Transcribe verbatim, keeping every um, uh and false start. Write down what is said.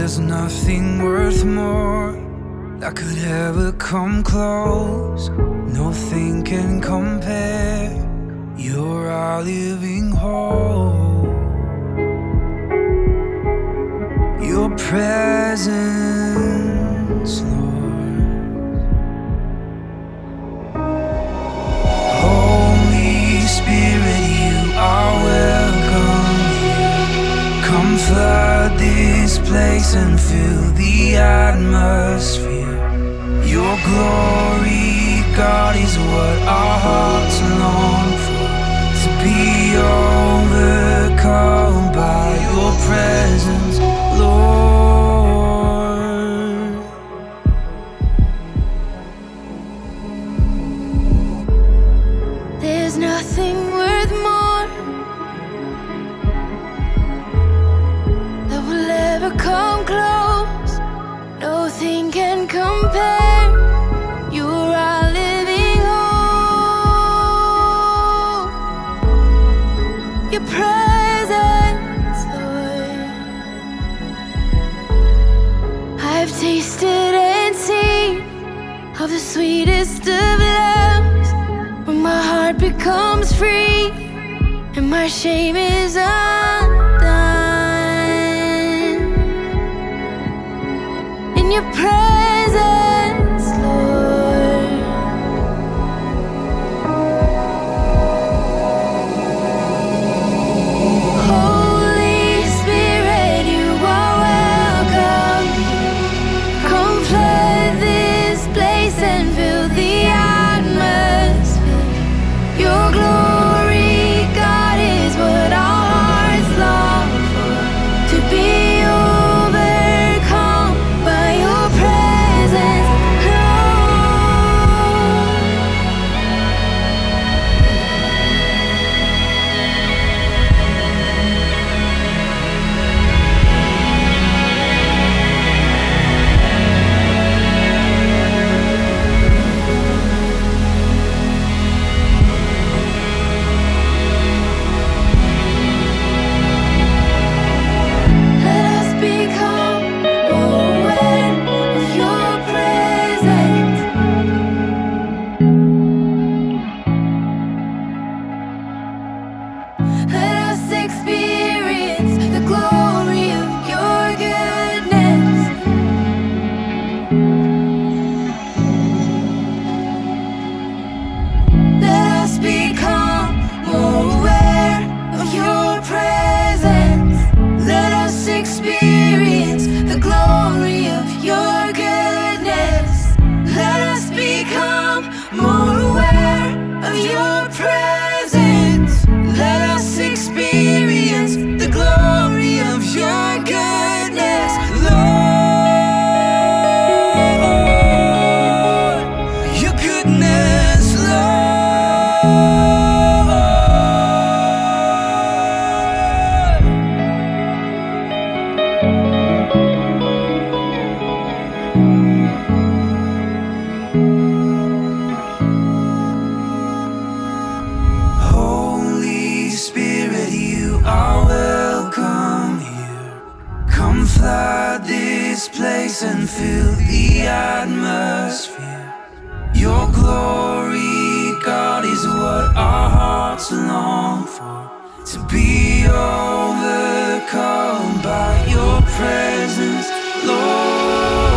There's nothing worth more that could ever come close. Nothing can compare. You're our living hope. Your presence, Lord. Holy Spirit, you are welcome here. Come flood this place and fill the atmosphere. Your glory, God, is what our hearts long for. To be overcome by your presence, Lord. There's nothing worth more that will ever come close. Nothing can compare. You're our living hope. Your presence, Lord. I've tasted and seen of the sweetest of loves, when my heart becomes free and my shame is undone. In your presence, Lord. Holy Spirit, you are welcome. Come flood this place and fill the atmosphere. Your glory, God, is what our hearts long for. To be overcome by your presence, let us become aware of your presence. Let us experience the glory of your goodness. Let us become more aware of your presence. Let us experience the glory of your goodness. Let us become more aware of your presence. Let us experience the glory of your goodness, Lord. Your goodness, Lord. Holy Spirit, you are welcome here. Come flood this place and fill the atmosphere. Your glory, God, is what our hearts long for. To be overcome by your presence, Lord.